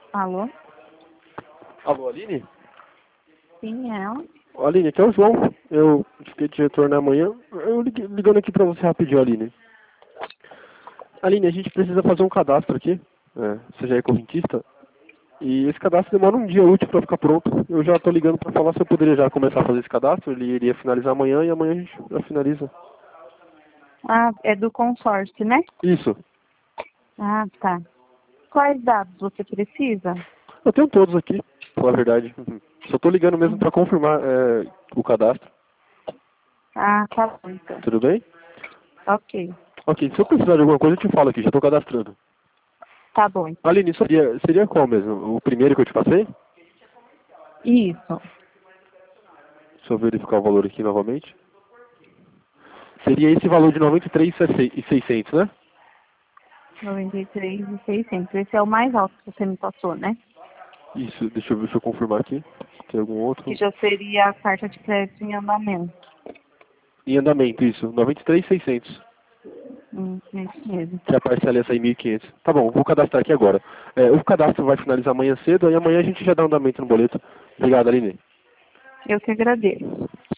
Alô? Alô, Aline? Sim, é ela? Aline, aqui é o João. Eu fiquei de retornar amanhã. Eu ligando aqui pra você rapidinho, Aline. Aline, a gente precisa fazer um cadastro aqui. Você já é correntista? E esse cadastro demora um dia útil pra ficar pronto. Eu já tô ligando pra falar se eu poderia já começar a fazer esse cadastro. Ele iria finalizar amanhã e amanhã a gente já finaliza. Ah, é do consórcio, né? Isso. Ah, tá. Quais dados você precisa? Eu tenho todos aqui, pra falar a verdade. Só tô ligando mesmo pra confirmar o cadastro. Ah, tá bom, então. Tudo bem? Ok. Ok, se eu precisar de alguma coisa eu te falo aqui, já tô cadastrando. Tá bom, então. Aline, seria qual mesmo? O primeiro que eu te passei? Isso. Deixa eu verificar o valor aqui novamente. Seria esse valor de 93.600, né? 93.600. Esse é o mais alto que você me passou, né? Isso, deixa eu confirmar aqui. Se tem algum Que outro. já seria a carta de crédito em andamento. Em andamento, isso. 93.600. É isso mesmo. Que a parcela ia sair 1.500. Tá bom, vou cadastrar aqui agora. O cadastro vai finalizar amanhã cedo, e amanhã a gente já dá andamento no boleto. Obrigado, Aline. Eu que agradeço.